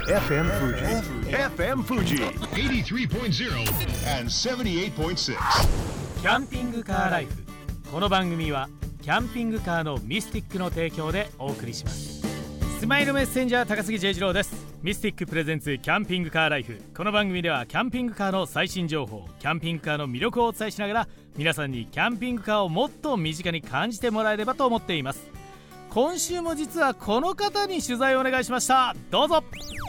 FM Fuji. FM Fuji 83.0 and 78.6. キャンピングカーライフ。この番組はキャンピングカーのミスティックの提供でお送りします。スマイルメッセンジャー高杉 J 次郎です。ミスティックプレゼンツキャンピングカーライフ。この番組ではキャンピングカーの最新情報、キャンピングカーの魅力をお伝えしながら、皆さんにキャンピングカーをもっと身近に感じてもらえればと思っています。今週も実はこの方に取材をお願いしました。どうぞ。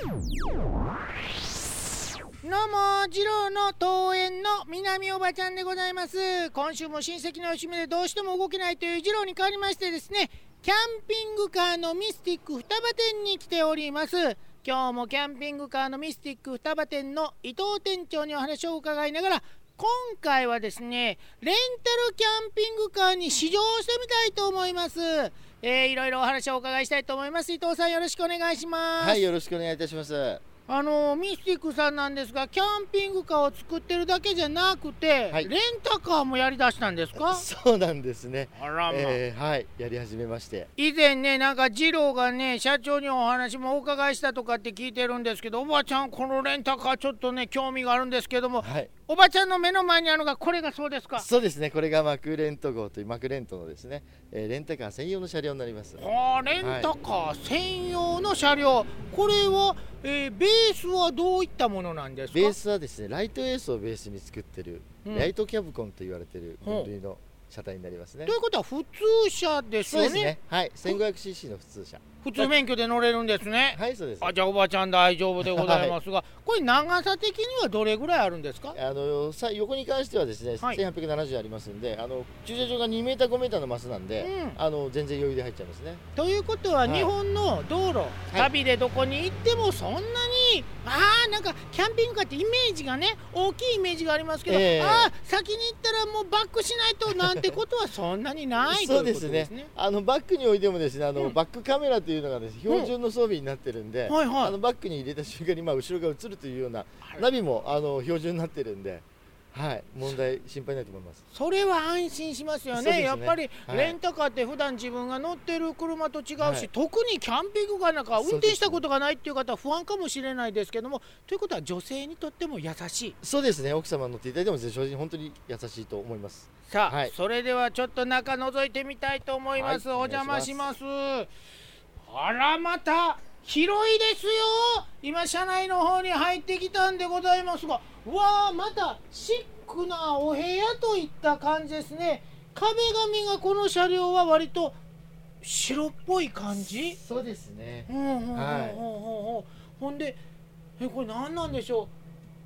どうも、次郎の桃園の南おばちゃんでございます。今週も親戚の節目でどうしても動けないという次郎に代わりましてですね、キャンピングカーのミスティック双葉店に来ております。今日もキャンピングカーのミスティック双葉店の伊藤店長にお話を伺いながら、今回はですね、レンタルキャンピングカーに試乗してみたいと思います。いろいろお話をお伺いしたいと思います。伊藤さん、よろしくお願いします。 はい、よろしくお願いいたします。 ミスティックさんなんですが、キャンピングカーを作ってるだけじゃなくて、 はい、 レンタカーもやりだしたんですか？ そうなんですね。 あらま、 はい、やり始めまして。 以前ね、なんか次郎がね、社長にお話もお伺いしたとかって聞いてるんですけど、おばちゃんこのレンタカーちょっとね興味があるんですけども、 はい、 おばちゃんの目の前にあるのがこれがそうですか？ そうですね。これがマクレント号というマクレントのですね、レンタカー専用の車両になります。 レンタカー専用の車両、はい、これは、ベースはどういったものなんですか？ ベースはですね、ライトエースをベースに作ってる、ライトキャブコンと言われてる分類の車体になりますね。 ということは普通車ですよね。 そうですね。はい、1500cc の普通車。 普通免許で乗れるんですね。 はい、そうです。 じゃあおばちゃん大丈夫でございますが、はい、これ長さ的にはどれぐらいあるんですか？ 横に関してはですね、はい、1870ありますんで、駐車場が2メーター5メーターのマスなんで、全然余裕で入っちゃいますね。 ということは、日本の道路、旅でどこに行ってもそんなに、なんかキャンピングカーってイメージがね、大きいイメージがありますけど、先に行ったらもうバックしないとなんてことはそんなにないということですね。そうですね。 バックにおいてもですね、バックカメラというのがですね、標準の装備になってるんで、バックに入れた瞬間に後ろが映るというようなナビも標準になってるんで、はい、問題心配ないと思います。 それは安心しますよ ね。やっぱりレンタカーって普段自分が乗ってる車と違うし、特にキャンピングカーなんか運転したことがないっていう方は不安かもしれないですけども、ということは女性にとっても優しい。 そうですね。奥様乗っていただいても正直本当に優しいと思います。 さあ、それではちょっと中覗いてみたいと思います。お邪魔します。あら、また広いですよ。今車内の方に入ってきたんでございますが、またシックなお部屋といった感じですね。壁紙がこの車両は割と白っぽい感じ。 そうですね。 ほんでこれ何なんでしょ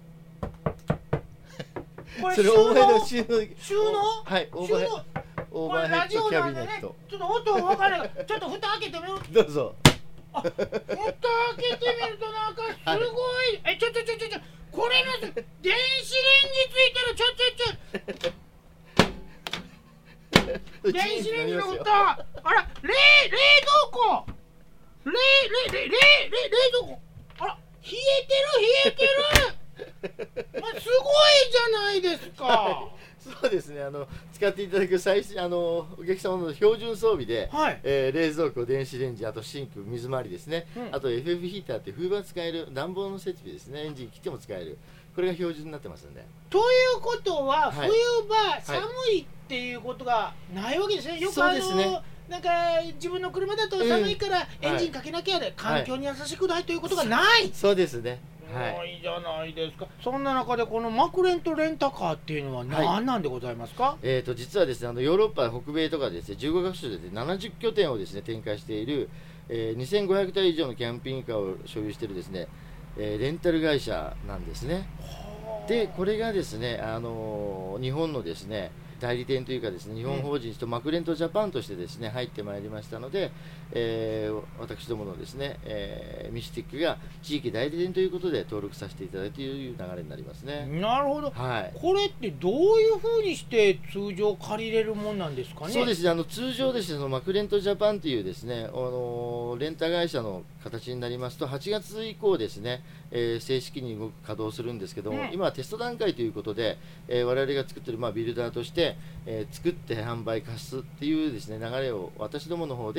う？これそれ大前の収納。はい、オーバーヘッドキャビネット。 ちょっと音分からない。ちょっと蓋開けてみよう。 どうぞ。 蓋開けてみるとなんかすごい。ちょこれの電子レンジついてる。電子レンジの蓋。あら、冷蔵庫。冷蔵庫。あら、冷えてる。すごいじゃないですか。 そうですね。使っていただくお客様の標準装備で、冷蔵庫、電子レンジ、あとシンク、水回りですね、あと FF ヒーターって冬場使える暖房の設備ですね。エンジン切っても使える、これが標準になってますんで。 ということは、冬場寒いっていうことがないわけですね。よくそうですね。 なんか自分の車だと寒いからエンジンかけなきゃで、環境に優しくないということがない。 そうですね。 いいじゃないですか。そんな中でこのマクレントレンタカーっていうのは何なんでございますか？ 実はですね、ヨーロッパ、北米とかですね、15カ所で70拠点をですね展開している、2500台以上のキャンピングカーを所有しているですね、レンタル会社なんですね。で、これがですね、日本のですね代理店というかですね、日本法人とマクレントジャパンとしてですね入ってまいりましたので、私どものですね、ミスティックが地域代理店ということで登録させていただいているという流れになりますね。 なるほど。これってどういうふうにして通常借りれるもんなんですかね？ そうですね。通常ですね、そのマクレントジャパンというですね、レンタ会社の形になりますと、8月以降ですね、正式に稼働するんですけども、今はテスト段階ということで、我々が作っているビルダーとして、作って販売貸すっていうですね流れを私どもの方で、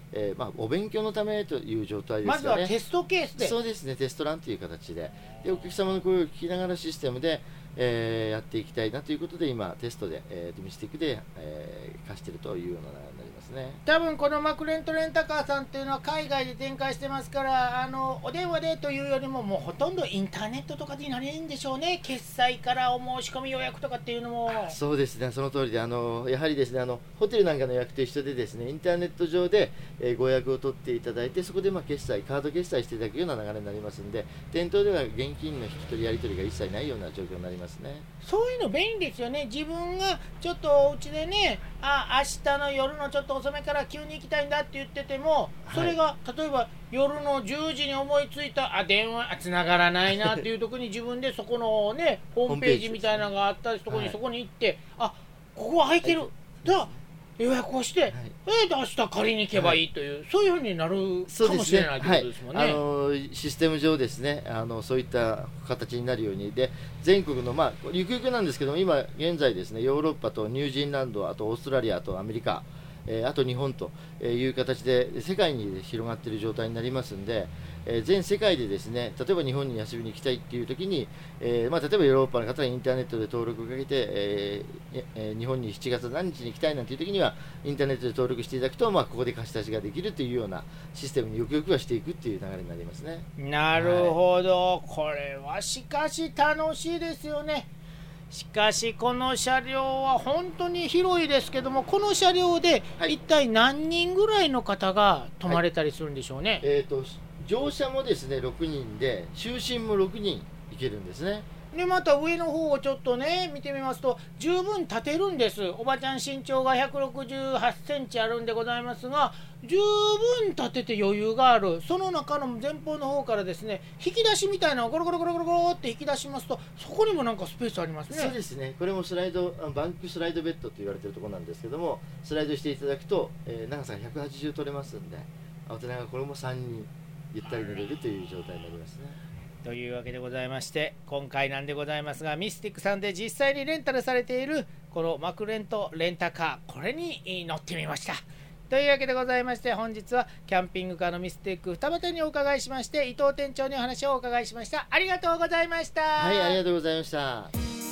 お勉強のためという状態ですまかね。 ずはテストケースで。 そうですね、テストランという形で、お客様の声を聞きながらシステムで、やっていきたいなということで、今テストで、ミスティックで、貸しているというような流れになりますね。 多分このマクレントレンタカーさんっていうのは海外で展開してますから、お電話でというよりももうほとんどインターネットとかになれるんでしょうね。決済からお申し込み予約とかっていうのも。 そうですね、その通りで、やはりですね、ホテルなんかの予約と一緒でですね、インターネット上で、ご予約を取っていただいて、そこで決済、カード決済していただくような流れになりますので、店頭では現金の引き取りやり取りが一切ないような状況になりますね。 そういうの便利ですよね。自分がちょっとお家でね、明日の夜のちょっと遅めから急に行きたいんだって言ってても、それが例えば夜の10時に思いついた、電話繋がらないなっていう時に自分でそこのねホームページみたいなのがあったり、そこに行って、ここは空いてる、じゃあ予約をして、明日借りに行けばいいという、そういうふうになるかもしれないということですもんね。 システム上ですね、そういった形になるようにで、全国のゆくゆくなんですけども、今現在ですね、ヨーロッパとニュージーランド、あとオーストラリアとアメリカ、あと日本という形で世界に広がっている状態になりますので、全世界でですね、例えば日本に遊びに行きたいっていう時に、例えばヨーロッパの方がインターネットで登録をかけて、日本に7月何日に行きたいなんていう時にはインターネットで登録していただくと、ここで貸し出しができるというようなシステムによくよくはしていくっていう流れになりますね。 なるほど、これはしかし楽しいですよね。しかしこの車両は本当に広いですけども、この車両で一体何人ぐらいの方が泊まれたりするんでしょうね。 乗車もですね6人で、就寝も6人いけるんですね。 でまた上の方をちょっとね見てみますと、十分立てるんです。おばちゃん身長が168センチあるんでございますが、十分立てて余裕がある。その中の前方の方からですね、引き出しみたいなのをゴロゴロゴロゴロゴロって引き出しますと、そこにもなんかスペースありますね。 そうですね、これもバンクスライドベッドと言われているところなんですけども、スライドしていただくと、長さが180取れますんで、大人がこれも3人ゆったり寝れるという状態になりますね。 というわけでございまして、今回なんでございますが、ミスティックさんで実際にレンタルされているこのマクレントレンタカー、これに乗ってみました。というわけでございまして、本日はキャンピングカーのミスティック二俣にお伺いしまして、伊藤店長にお話をお伺いしました。ありがとうございました。 はい、ありがとうございました。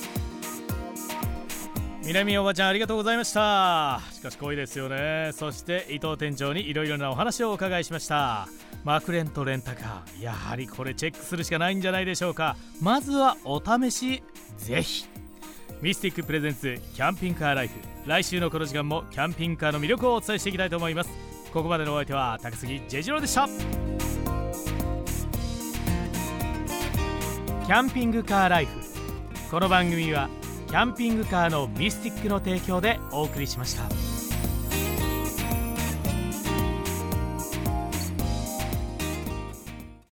南おばちゃん、ありがとうございました。しかし濃いですよね。そして伊藤店長にいろいろなお話をお伺いしました。マクレントレンタカー、やはりこれチェックするしかないんじゃないでしょうか。まずはお試しぜひ。ミスティックプレゼンツキャンピングカーライフ、来週のこの時間もキャンピングカーの魅力をお伝えしていきたいと思います。ここまでのお相手は高杉J次郎でした。キャンピングカーライフ、この番組はキャンピングカーのミスティックの提供でお送りしました。